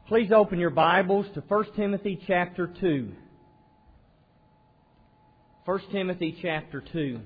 Please open your Bibles to 1 Timothy chapter 2. 1 Timothy chapter 2.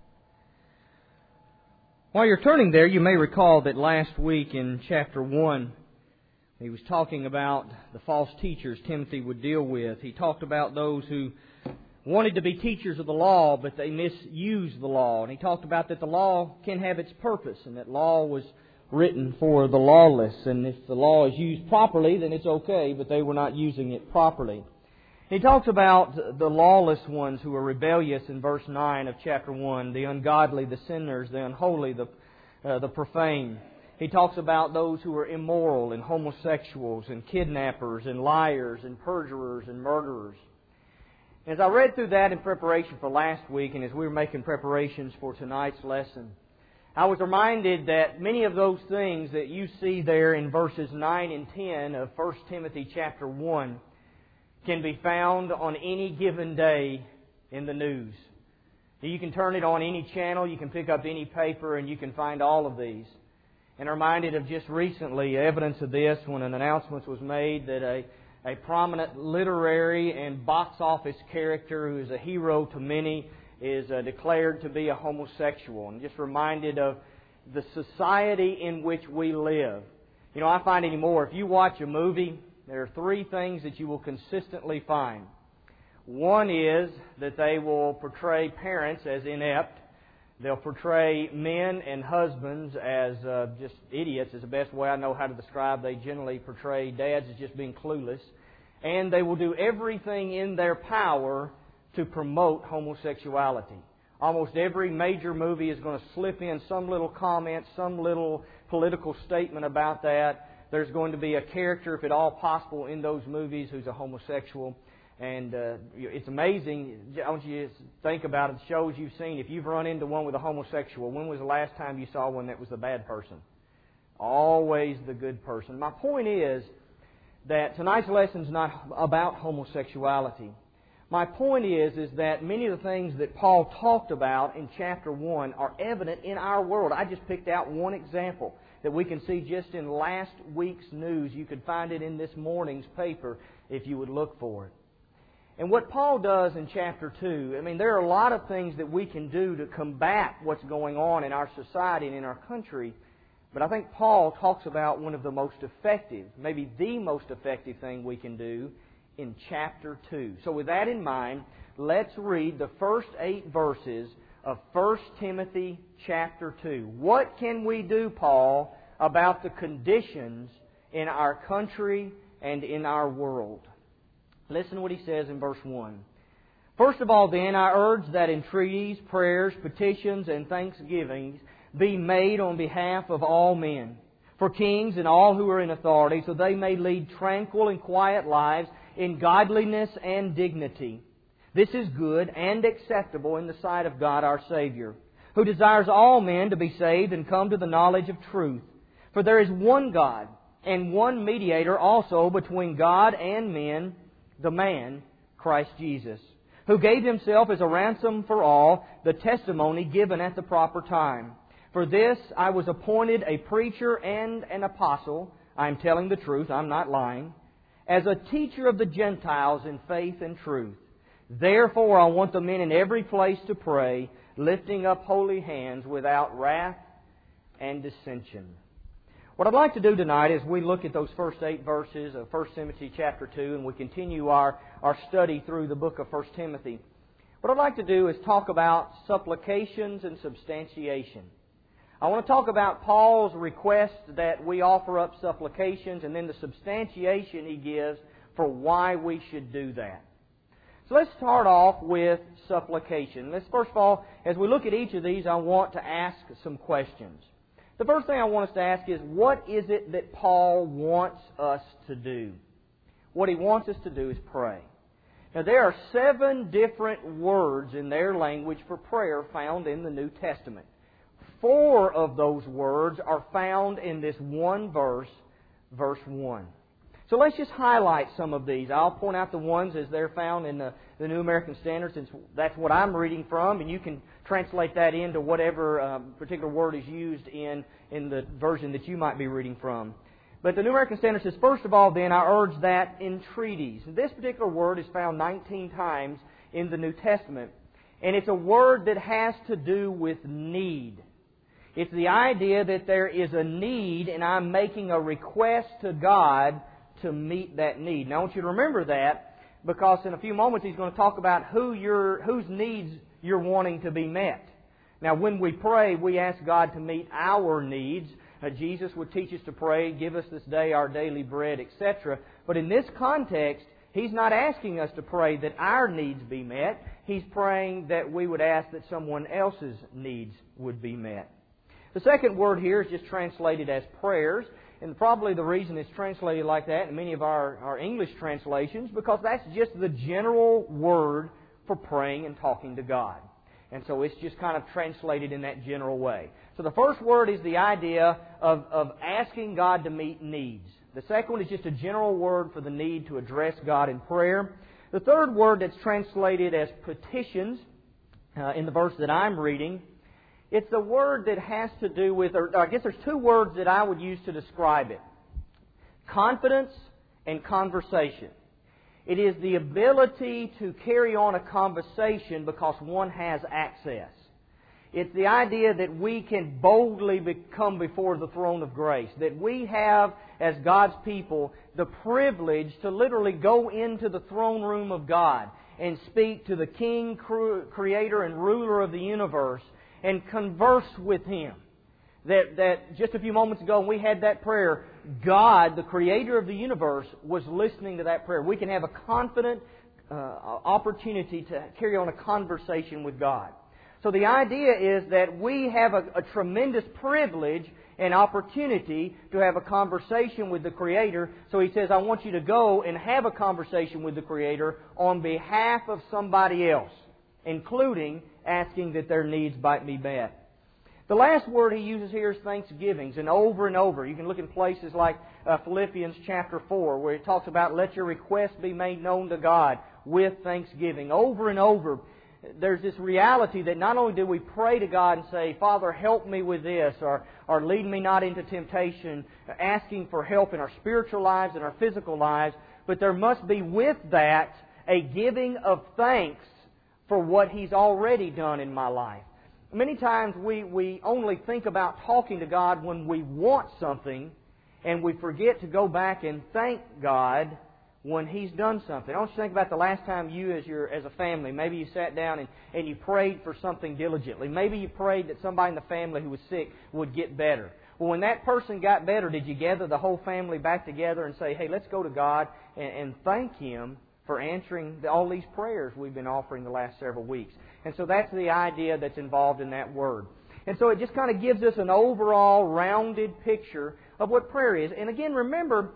While you're turning there, you may recall that last week in chapter 1, he was talking about the false teachers Timothy would deal with. He talked about those who wanted to be teachers of the law, but they misused the law. And he talked about that the law can have its purpose, and that law was written for the lawless, and if the law is used properly, then it's okay, but they were not using it properly. He talks about the lawless ones who are rebellious in verse 9 of chapter 1, the ungodly, the sinners, the unholy, the profane. He talks about those who are immoral and homosexuals and kidnappers and liars and perjurers and murderers. As I read through that in preparation for last week, and as we were making preparations for tonight's lesson, I was reminded that many of those things that you see there in verses 9 and 10 of 1 Timothy chapter 1 can be found on any given day in the news. You can turn it on any channel, you can pick up any paper, and you can find all of these. And I'm reminded of just recently evidence of this when an announcement was made that a prominent literary and box office character who is a hero to many is declared to be a homosexual. And just reminded of the society in which we live. You know, I find anymore, if you watch a movie, there are three things that you will consistently find. One is that they will portray parents as inept. They'll portray men and husbands as just idiots, is the best way I know how to describe. They generally portray dads as just being clueless. And they will do everything in their power to promote homosexuality. Almost every major movie is going to slip in some little comment, some little political statement about that. There's going to be a character, if at all possible, in those movies who's a homosexual. And it's amazing. I want you to think about it. The shows you've seen. If you've run into one with a homosexual, when was the last time you saw one that was the bad person? Always the good person. My point is that tonight's lesson is not about homosexuality. My point is that many of the things that Paul talked about in chapter 1 are evident in our world. I just picked out one example that we can see just in last week's news. You could find it in this morning's paper if you would look for it. And what Paul does in chapter 2, there are a lot of things that we can do to combat what's going on in our society and in our country. But I think Paul talks about one of the most effective, maybe the most effective thing we can do in chapter 2. So with that in mind, let's read the first 8 verses of 1 Timothy chapter 2. What can we do, Paul, about the conditions in our country and in our world? Listen to what he says in verse 1. First of all, then, I urge that entreaties, prayers, petitions, and thanksgivings be made on behalf of all men, for kings and all who are in authority, so they may lead tranquil and quiet lives in godliness and dignity. This is good and acceptable in the sight of God our Savior, who desires all men to be saved and come to the knowledge of truth. For there is one God, and one mediator also between God and men, the man, Christ Jesus, who gave Himself as a ransom for all, the testimony given at the proper time. For this I was appointed a preacher and an apostle. I am telling the truth, I'm not lying. As a teacher of the Gentiles in faith and truth. Therefore I want the men in every place to pray, lifting up holy hands without wrath and dissension. What I'd like to do tonight is we look at those first 8 verses of 1 Timothy chapter 2, and we continue our study through the book of 1 Timothy. What I'd like to do is talk about supplications and substantiation. I want to talk about Paul's request that we offer up supplications, and then the substantiation he gives for why we should do that. So let's start off with supplication. Let's first of all, as we look at each of these, I want to ask some questions. The first thing I want us to ask is, what is it that Paul wants us to do? What he wants us to do is pray. Now, there are 7 different words in their language for prayer found in the New Testament. 4 of those words are found in this one verse, verse 1. So let's just highlight some of these. I'll point out the ones as they're found in the New American Standard, since that's what I'm reading from, and you can translate that into whatever particular word is used in the version that you might be reading from. But the New American Standard says, first of all, then, I urge that entreaties. This particular word is found 19 times in the New Testament. And it's a word that has to do with need. It's the idea that there is a need and I'm making a request to God to meet that need. Now I want you to remember that because in a few moments He's going to talk about whose needs you're wanting to be met. Now when we pray, we ask God to meet our needs. Jesus would teach us to pray, give us this day our daily bread, etc. But in this context, He's not asking us to pray that our needs be met. He's praying that we would ask that someone else's needs would be met. The second word here is just translated as prayers. And probably the reason it's translated like that in many of our English translations, because that's just the general word for praying and talking to God. And so it's just kind of translated in that general way. So the first word is the idea of asking God to meet needs. The second one is just a general word for the need to address God in prayer. The third word that's translated as petitions in the verse that I'm reading, it's the word that has to do with, or I guess there's two words that I would use to describe it. Confidence and conversation. It is the ability to carry on a conversation because one has access. It's the idea that we can boldly come before the throne of grace. That we have, as God's people, the privilege to literally go into the throne room of God and speak to the King, Creator, and Ruler of the universe and converse with Him. That just a few moments ago when we had that prayer, God, the Creator of the universe, was listening to that prayer. We can have a confident opportunity to carry on a conversation with God. So the idea is that we have a tremendous privilege and opportunity to have a conversation with the Creator. So He says, I want you to go and have a conversation with the Creator on behalf of somebody else, including asking that their needs might be met. The last word He uses here is thanksgivings, and over. You can look in places like Philippians chapter 4, where He talks about let your requests be made known to God with thanksgiving. Over and over, there's this reality that not only do we pray to God and say, Father, help me with this, or lead me not into temptation, asking for help in our spiritual lives and our physical lives, but there must be with that a giving of thanks for what He's already done in my life. Many times we only think about talking to God when we want something, and we forget to go back and thank God when He's done something. I want you to think about the last time you as a family, maybe you sat down and you prayed for something diligently. Maybe you prayed that somebody in the family who was sick would get better. Well, when that person got better, did you gather the whole family back together and say, hey, let's go to God and thank Him for answering all these prayers we've been offering the last several weeks? And so that's the idea that's involved in that word. And so it just kind of gives us an overall rounded picture of what prayer is. And again, remember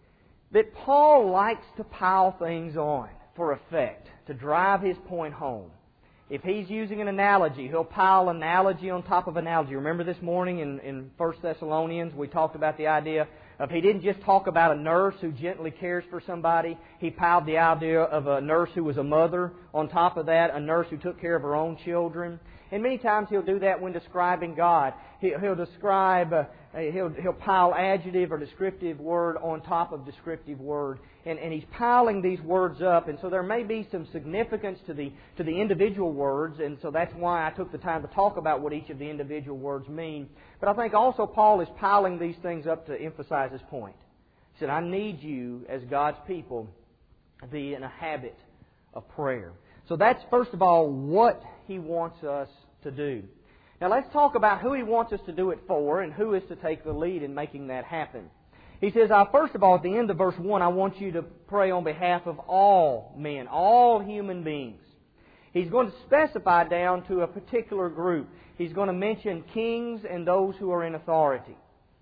that Paul likes to pile things on for effect, to drive his point home. If he's using an analogy, he'll pile analogy on top of analogy. Remember this morning in 1 Thessalonians, we talked about the idea of he didn't just talk about a nurse who gently cares for somebody. He piled the idea of a nurse who was a mother. On top of that, a nurse who took care of her own children. And many times he'll do that when describing God. He'll describe, he'll pile adjective or descriptive word on top of descriptive word. And he's piling these words up. And so there may be some significance to the individual words. And so that's why I took the time to talk about what each of the individual words mean. But I think also Paul is piling these things up to emphasize his point. He said, I need you as God's people to be in a habit of prayer. So that's, first of all, what he wants us to do. Now let's talk about who he wants us to do it for and who is to take the lead in making that happen. He says, first of all, at the end of verse 1, I want you to pray on behalf of all men, all human beings. He's going to specify down to a particular group. He's going to mention kings and those who are in authority.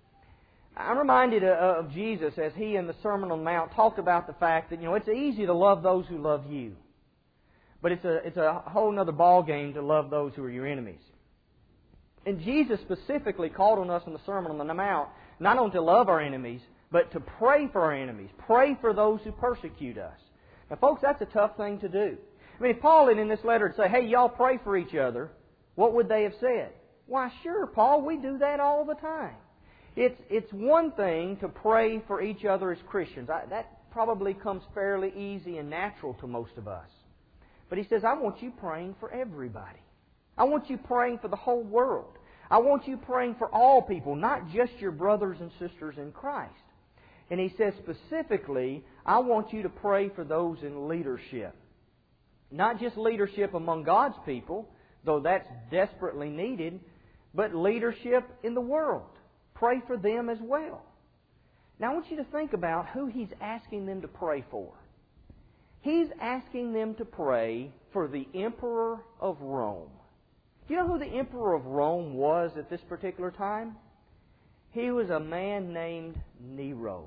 I'm reminded of Jesus as he in the Sermon on the Mount talked about the fact that, it's easy to love those who love you. But it's a whole other ball game to love those who are your enemies. And Jesus specifically called on us in the Sermon on the Mount not only to love our enemies, but to pray for our enemies. Pray for those who persecute us. Now, folks, that's a tough thing to do. I mean, if Paul in this letter would say, hey, y'all pray for each other, what would they have said? Why, sure, Paul, we do that all the time. It's one thing to pray for each other as Christians. That probably comes fairly easy and natural to most of us. But he says, I want you praying for everybody. I want you praying for the whole world. I want you praying for all people, not just your brothers and sisters in Christ. And he says specifically, I want you to pray for those in leadership. Not just leadership among God's people, though that's desperately needed, but leadership in the world. Pray for them as well. Now I want you to think about who he's asking them to pray for. He's asking them to pray for the Emperor of Rome. Do you know who the Emperor of Rome was at this particular time? He was a man named Nero.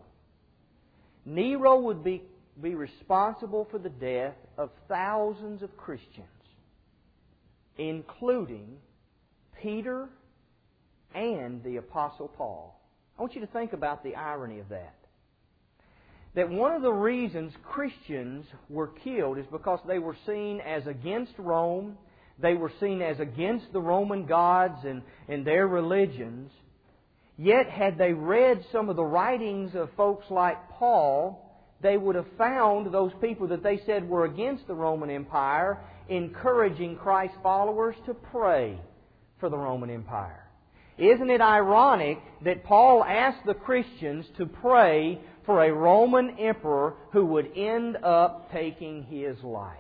Nero would be responsible for the death of thousands of Christians, including Peter and the Apostle Paul. I want you to think about the irony of that. That one of the reasons Christians were killed is because they were seen as against Rome. They were seen as against the Roman gods and their religions. Yet, had they read some of the writings of folks like Paul, they would have found those people that they said were against the Roman Empire encouraging Christ's followers to pray for the Roman Empire. Isn't it ironic that Paul asked the Christians to pray for a Roman emperor who would end up taking his life?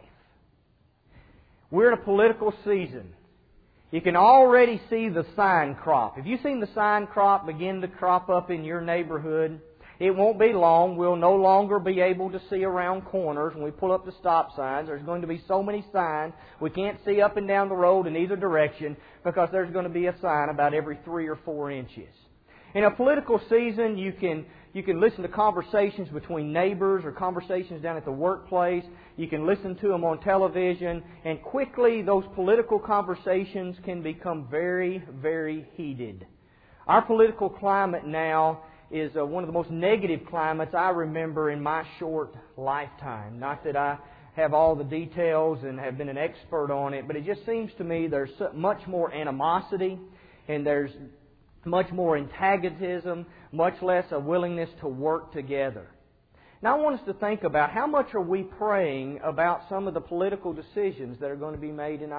We're in a political season. You can already see the sign crop. Have you seen the sign crop begin to crop up in your neighborhood? It won't be long. We'll no longer be able to see around corners when we pull up the stop signs. There's going to be so many signs we can't see up and down the road in either direction because there's going to be a sign about every 3 or 4 inches. In a political season, you can listen to conversations between neighbors or conversations down at the workplace. You can listen to them on television, and quickly those political conversations can become very, very heated. Our political climate now is one of the most negative climates I remember in my short lifetime. Not that I have all the details and have been an expert on it, but it just seems to me there's much more animosity and there's much more antagonism, much less a willingness to work together. Now I want us to think about how much are we praying about some of the political decisions that are going to be made in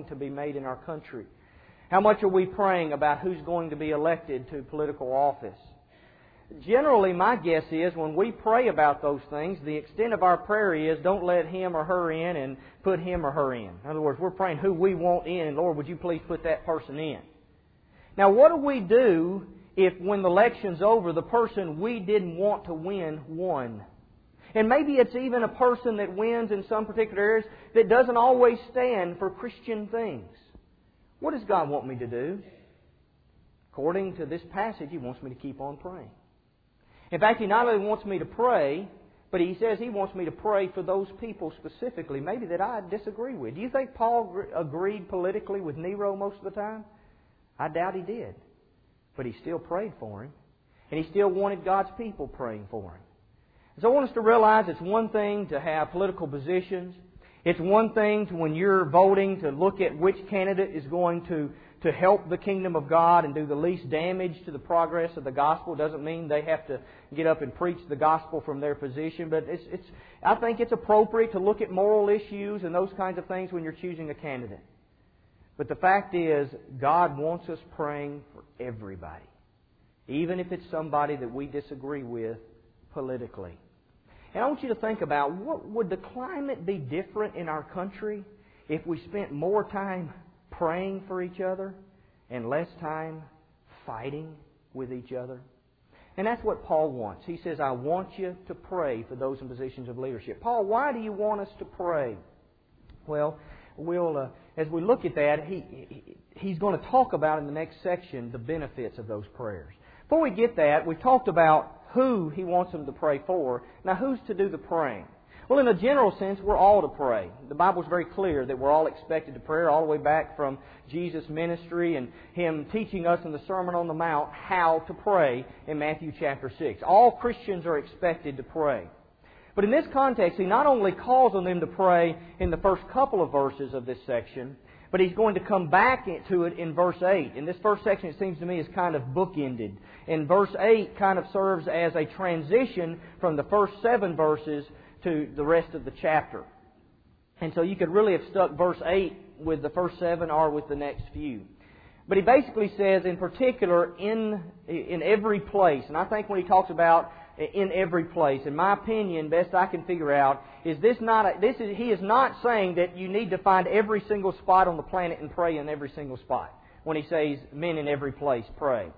our country. How much are we praying about who's going to be elected to political office? Generally, my guess is when we pray about those things, the extent of our prayer is don't let him or her in and put him or her in. In other words, we're praying who we want in, and Lord, would you please put that person in? Now, what do we do if when the election's over, the person we didn't want to win won? And maybe it's even a person that wins in some particular areas that doesn't always stand for Christian things. What does God want me to do? According to this passage, He wants me to keep on praying. In fact, He not only wants me to pray, but He says He wants me to pray for those people specifically, maybe that I disagree with. Do you think Paul agreed politically with Nero most of the time? I doubt he did. But he still prayed for him. And he still wanted God's people praying for him. So I want us to realize it's one thing to have political positions. It's one thing to, when you're voting, to look at which candidate is going to help the kingdom of God and do the least damage to the progress of the gospel. It doesn't mean they have to get up and preach the gospel from their position. But I think it's appropriate to look at moral issues and those kinds of things when you're choosing a candidate. But the fact is, God wants us praying for everybody, even if it's somebody that we disagree with politically. And I want you to think about, would the climate be different in our country if we spent more time praying for each other and less time fighting with each other? And that's what Paul wants. He says, I want you to pray for those in positions of leadership. Paul, why do you want us to pray? Well, as we look at that, he's going to talk about in the next section the benefits of those prayers. Before we get that, we've talked about who he wants them to pray for. Now, who's to do the praying? Well, in a general sense, we're all to pray. The Bible is very clear that we're all expected to pray all the way back from Jesus' ministry and Him teaching us in the Sermon on the Mount how to pray in Matthew chapter 6. All Christians are expected to pray. But in this context, He not only calls on them to pray in the first couple of verses of this section, But he's going to come back to it in verse 8. In this first section, it seems to me, is kind of bookended. And verse 8 kind of serves as a transition from the first 7 verses to the rest of the chapter. And so you could really have stuck verse 8 with the first 7 or with the next few. But he basically says, in particular, in every place. And I think when he talks about in every place, in my opinion, best I can figure out, he is not saying that you need to find every single spot on the planet and pray in every single spot. When he says, men in every place, pray.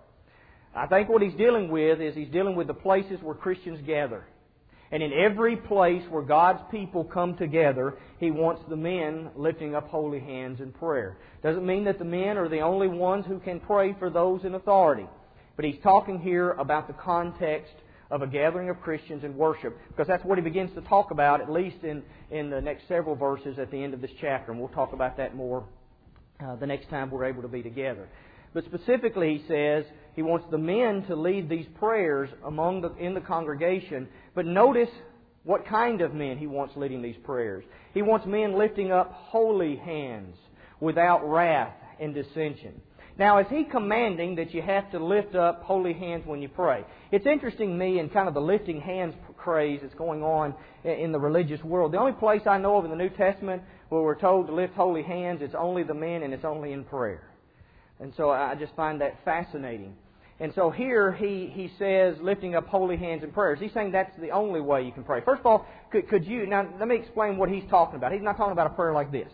I think what he's dealing with is he's dealing with the places where Christians gather. And in every place where God's people come together, He wants the men lifting up holy hands in prayer. Doesn't mean that the men are the only ones who can pray for those in authority. But he's talking here about the context of a gathering of Christians in worship, because that's what he begins to talk about, at least in the next several verses at the end of this chapter. And we'll talk about that more the next time we're able to be together. But specifically, he says he wants the men to lead these prayers in the congregation. But notice what kind of men he wants leading these prayers. He wants men lifting up holy hands without wrath and dissension. Now, is he commanding that you have to lift up holy hands when you pray? It's interesting to me in kind of the lifting hands craze that's going on in the religious world. The only place I know of in the New Testament where we're told to lift holy hands, it's only the men and it's only in prayer. And so I just find that fascinating. And so here he says lifting up holy hands in prayer. Is he saying that's the only way you can pray? First of all, now let me explain what he's talking about. He's not talking about a prayer like this.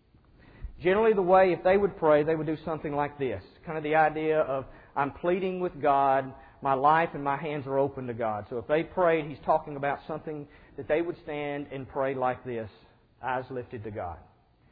Generally the way, if they would pray, they would do something like this. Kind of the idea of, I'm pleading with God, my life and my hands are open to God. So if they prayed, he's talking about something that they would stand and pray like this, eyes lifted to God.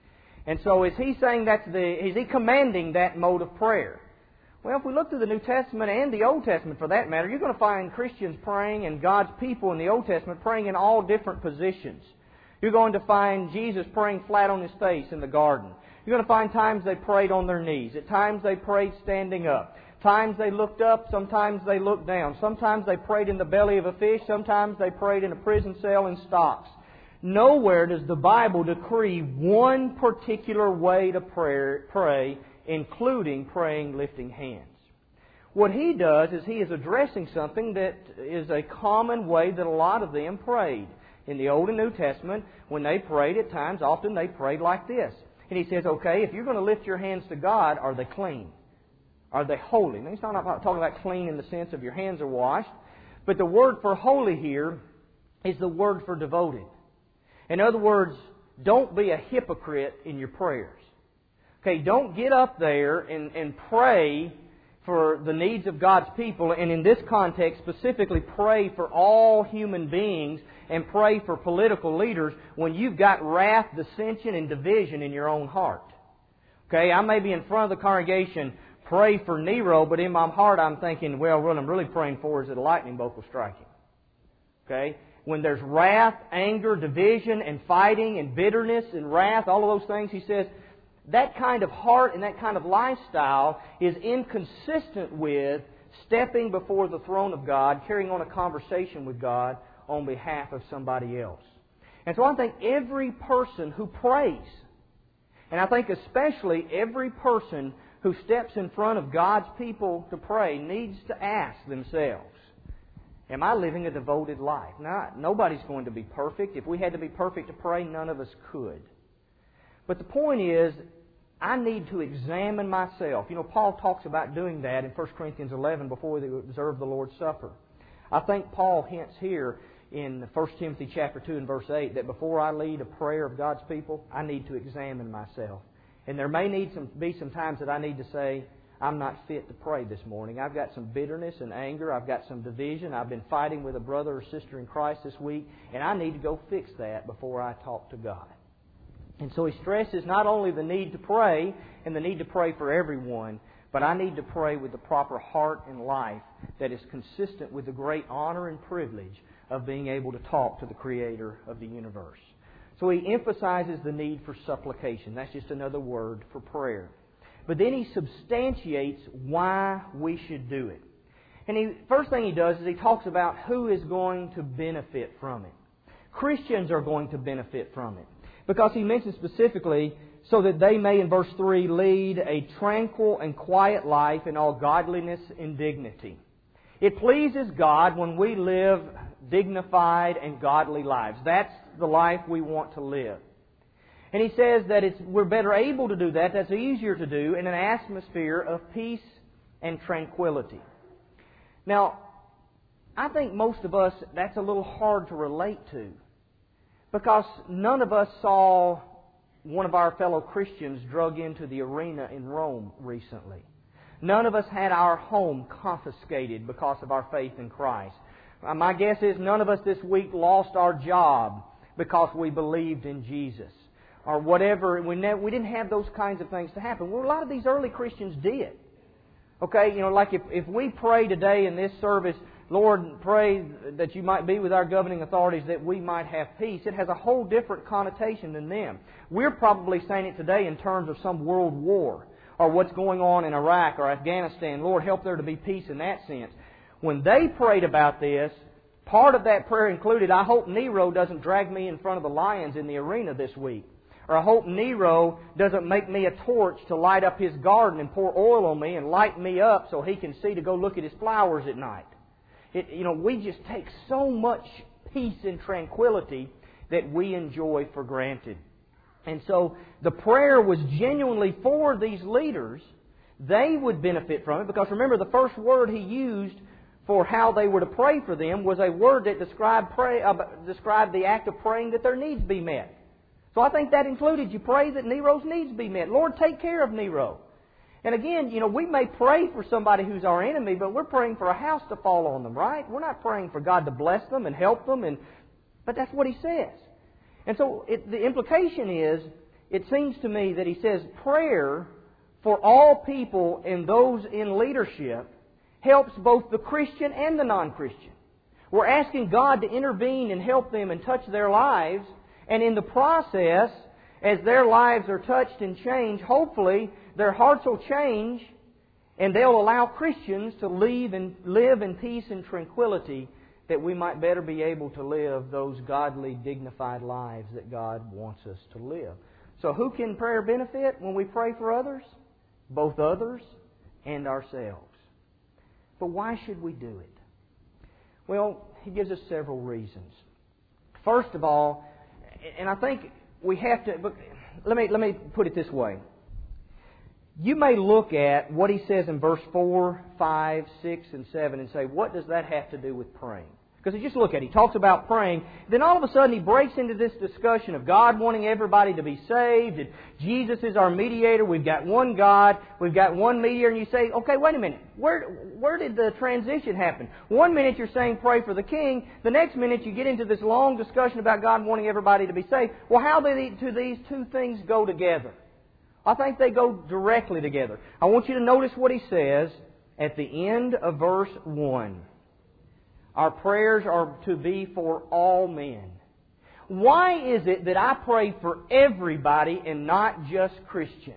And so is he saying is he commanding that mode of prayer? Well, if we look through the New Testament and the Old Testament for that matter, you're going to find Christians praying and God's people in the Old Testament praying in all different positions. You're going to find Jesus praying flat on His face in the garden. You're going to find times they prayed on their knees. At times they prayed standing up. Times they looked up. Sometimes they looked down. Sometimes they prayed in the belly of a fish. Sometimes they prayed in a prison cell in stocks. Nowhere does the Bible decree one particular way to pray, including praying lifting hands. What he does is he is addressing something that is a common way that a lot of them prayed. In the Old and New Testament, when they prayed at times, often they prayed like this. And he says, okay, if you're going to lift your hands to God, are they clean? Are they holy? Now, he's not talking about clean in the sense of your hands are washed. But the word for holy here is the word for devoted. In other words, don't be a hypocrite in your prayers. Okay, don't get up there and pray for the needs of God's people, and in this context specifically pray for all human beings and pray for political leaders when you've got wrath, dissension, and division in your own heart. Okay, I may be in front of the congregation, pray for Nero, but in my heart I'm thinking, well, what I'm really praying for is that a lightning bolt will strike him. Okay? When there's wrath, anger, division, and fighting, and bitterness, and wrath, all of those things, he says, that kind of heart and that kind of lifestyle is inconsistent with stepping before the throne of God, carrying on a conversation with God on behalf of somebody else. And so I think every person who prays, and I think especially every person who steps in front of God's people to pray, needs to ask themselves, am I living a devoted life? Now, nobody's going to be perfect. If we had to be perfect to pray, none of us could. But the point is, I need to examine myself. You know, Paul talks about doing that in 1 Corinthians 11 before they observe the Lord's Supper. I think Paul hints here in 1 Timothy chapter 2 and verse 8 that before I lead a prayer of God's people, I need to examine myself. And there may be some times that I need to say, I'm not fit to pray this morning. I've got some bitterness and anger. I've got some division. I've been fighting with a brother or sister in Christ this week, and I need to go fix that before I talk to God. And so he stresses not only the need to pray and the need to pray for everyone, but I need to pray with the proper heart and life that is consistent with the great honor and privilege of being able to talk to the Creator of the universe. So he emphasizes the need for supplication. That's just another word for prayer. But then he substantiates why we should do it. And first thing he does is he talks about who is going to benefit from it. Christians are going to benefit from it. Because he mentions specifically so that they may, in verse 3, lead a tranquil and quiet life in all godliness and dignity. It pleases God when we live dignified and godly lives. That's the life we want to live. And he says that we're better able to do that, that's easier to do, in an atmosphere of peace and tranquility. Now, I think most of us, that's a little hard to relate to, because none of us saw one of our fellow Christians drug into the arena in Rome recently. None of us had our home confiscated because of our faith in Christ. My guess is none of us this week lost our job because we believed in Jesus. Or whatever. We didn't have those kinds of things to happen. Well, a lot of these early Christians did. Okay, like if we pray today in this service, Lord, pray that you might be with our governing authorities that we might have peace, it has a whole different connotation than them. We're probably saying it today in terms of some world war, or what's going on in Iraq or Afghanistan. Lord, help there to be peace in that sense. When they prayed about this, part of that prayer included, I hope Nero doesn't drag me in front of the lions in the arena this week. Or I hope Nero doesn't make me a torch to light up his garden and pour oil on me and light me up so he can see to go look at his flowers at night. We just take so much peace and tranquility that we enjoy for granted. And so the prayer was genuinely for these leaders. They would benefit from it, because remember, the first word he used for how they were to pray for them was a word that described the act of praying that their needs be met. So I think that included, you pray that Nero's needs be met. Lord, take care of Nero. And again, we may pray for somebody who's our enemy, but we're praying for a house to fall on them, right? We're not praying for God to bless them and help them, but that's what he says. And so the implication is, it seems to me that he says prayer for all people and those in leadership helps both the Christian and the non-Christian. We're asking God to intervene and help them and touch their lives. And in the process, as their lives are touched and changed, hopefully their hearts will change and they'll allow Christians to live in peace and tranquility, that we might better be able to live those godly, dignified lives that God wants us to live. So who can prayer benefit when we pray for others? Both others and ourselves. But why should we do it? Well, he gives us several reasons. First of all, and I think we have to, but let me put it this way. You may look at what he says in verse 4, 5, 6, and 7 and say, what does that have to do with praying? Because you just look at it. He talks about praying. Then all of a sudden he breaks into this discussion of God wanting everybody to be saved, and Jesus is our mediator. We've got one God. We've got one mediator. And you say, okay, wait a minute. Where did the transition happen? One minute you're saying pray for the king. The next minute you get into this long discussion about God wanting everybody to be saved. Well, how do these two things go together? I think they go directly together. I want you to notice what he says at the end of verse 1. Our prayers are to be for all men. Why is it that I pray for everybody and not just Christians?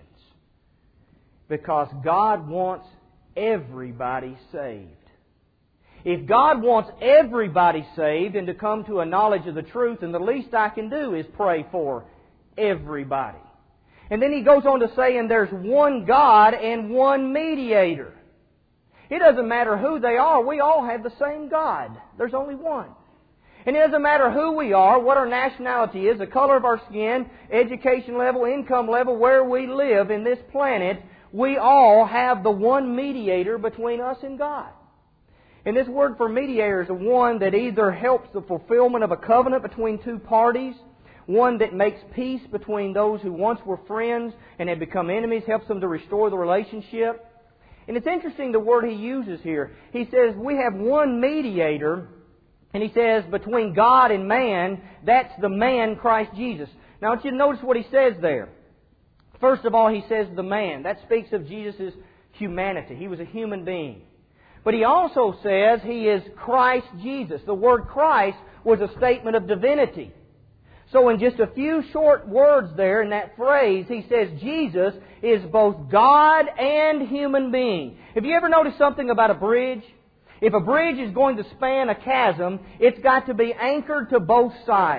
Because God wants everybody saved. If God wants everybody saved and to come to a knowledge of the truth, then the least I can do is pray for everybody. And then he goes on to say, and there's one God and one mediator. It doesn't matter who they are. We all have the same God. There's only one. And it doesn't matter who we are, what our nationality is, the color of our skin, education level, income level, where we live in this planet. We all have the one mediator between us and God. And this word for mediator is one that either helps the fulfillment of a covenant between two parties, one that makes peace between those who once were friends and have become enemies, helps them to restore the relationship. And it's interesting the word he uses here. He says we have one mediator, and he says between God and man, that's the man Christ Jesus. Now I want you to notice what he says there. First of all, he says the man. That speaks of Jesus' humanity. He was a human being. But he also says he is Christ Jesus. The word Christ was a statement of divinity. So in just a few short words there in that phrase, he says Jesus is both God and human being. Have you ever noticed something about a bridge? If a bridge is going to span a chasm, it's got to be anchored to both sides.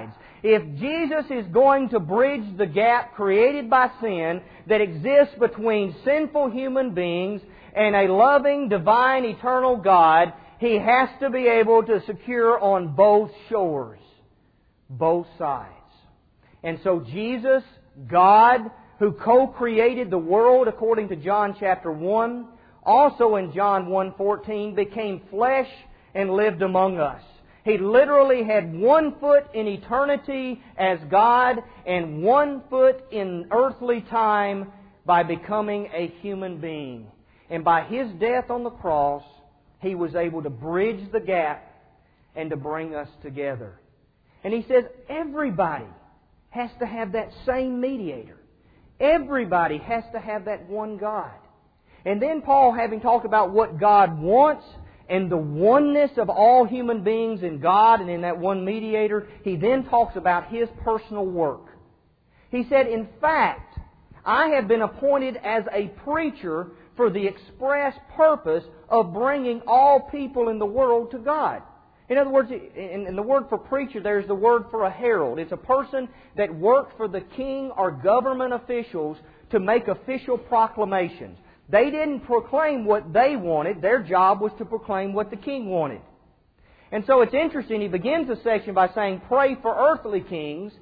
If Jesus is going to bridge the gap created by sin that exists between sinful human beings and a loving, divine, eternal God, He has to be able to secure on both shores, both sides. And so Jesus, God, who co-created the world according to John chapter 1, also in John 1:14, became flesh and lived among us. He literally had 1 foot in eternity as God and 1 foot in earthly time by becoming a human being. And by His death on the cross, He was able to bridge the gap and to bring us together. And He says everybody has to have that same mediator. Everybody has to have that one God. And then Paul, having talked about what God wants and the oneness of all human beings in God and in that one mediator, he then talks about His personal work. He said, in fact, I have been appointed as a preacher for the express purpose of bringing all people in the world to God. In other words, in the word for preacher, there's the word for a herald. It's a person that worked for the king or government officials to make official proclamations. They didn't proclaim what they wanted. Their job was to proclaim what the king wanted. And so it's interesting, he begins the section by saying, pray for earthly kings,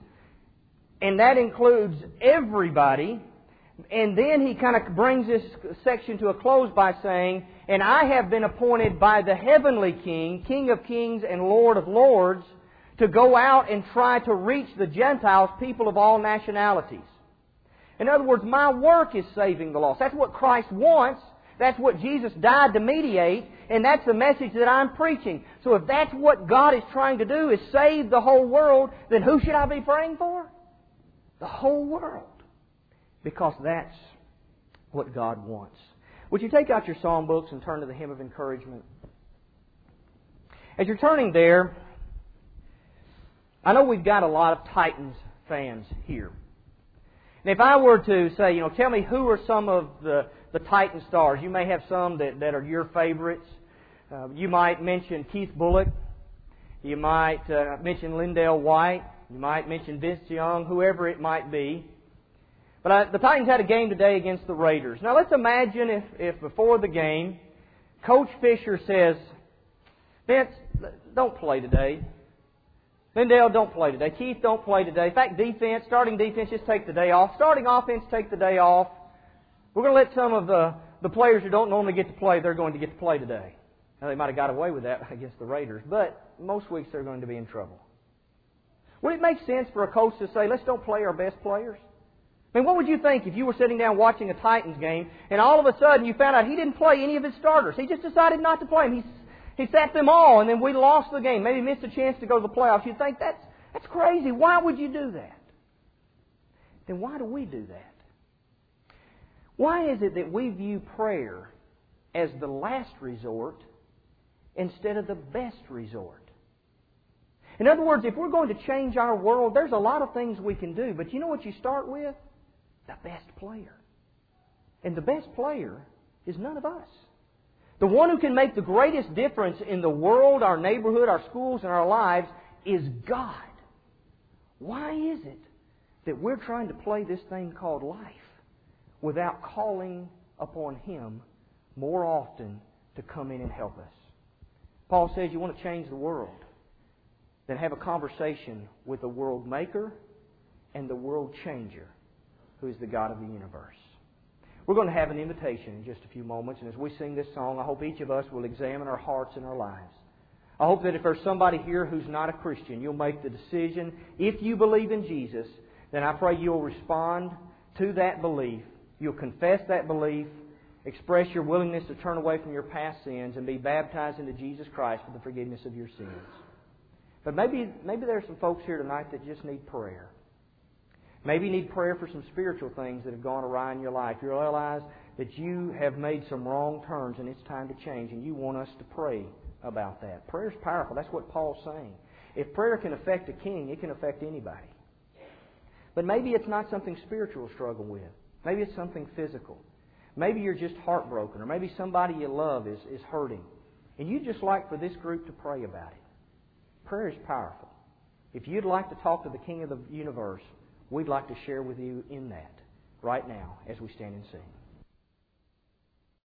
and that includes everybody. And then he kind of brings this section to a close by saying, and I have been appointed by the heavenly King, King of kings and Lord of lords, to go out and try to reach the Gentiles, people of all nationalities. In other words, my work is saving the lost. That's what Christ wants. That's what Jesus died to mediate. And that's the message that I'm preaching. So if that's what God is trying to do, is save the whole world, then who should I be praying for? The whole world. Because that's what God wants. Would you take out your psalm books and turn to the Hymn of Encouragement? As you're turning there, I know we've got a lot of Titans fans here. And if I were to say, tell me who are some of the Titan stars. You may have some that are your favorites. You might mention Keith Bullock. You might mention Lindell White. You might mention Vince Young, whoever it might be. But the Titans had a game today against the Raiders. Now let's imagine if before the game, Coach Fisher says, Vince, don't play today. Lindell, don't play today. Keith, don't play today. In fact, starting defense, just take the day off. Starting offense, take the day off. We're going to let some of the players who don't normally get to play, they're going to get to play today. Now, they might have got away with that against the Raiders, but most weeks they're going to be in trouble. Would it make sense for a coach to say, let's don't play our best players? I mean, what would you think if you were sitting down watching a Titans game and all of a sudden you found out he didn't play any of his starters? He just decided not to play them. He sat them all, and then we lost the game. Maybe missed a chance to go to the playoffs. You'd think, that's crazy. Why would you do that? Then why do we do that? Why is it that we view prayer as the last resort instead of the best resort? In other words, if we're going to change our world, there's a lot of things we can do. But you know what you start with? The best player. And the best player is none of us. The one who can make the greatest difference in the world, our neighborhood, our schools, and our lives is God. Why is it that we're trying to play this thing called life without calling upon Him more often to come in and help us? Paul says you want to change the world, then have a conversation with the world maker and the world changer, who is the God of the universe. We're going to have an invitation in just a few moments, and as we sing this song, I hope each of us will examine our hearts and our lives. I hope that if there's somebody here who's not a Christian, you'll make the decision. If you believe in Jesus, then I pray you'll respond to that belief. You'll confess that belief, express your willingness to turn away from your past sins, and be baptized into Jesus Christ for the forgiveness of your sins. But maybe there are some folks here tonight that just need prayer. Maybe you need prayer for some spiritual things that have gone awry in your life. You realize that you have made some wrong turns and it's time to change, and you want us to pray about that. Prayer is powerful. That's what Paul's saying. If prayer can affect a king, it can affect anybody. But maybe it's not something spiritual to struggle with. Maybe it's something physical. Maybe you're just heartbroken, or maybe somebody you love is hurting. And you'd just like for this group to pray about it. Prayer is powerful. If you'd like to talk to the King of the universe, we'd like to share with you in that right now as we stand and sing.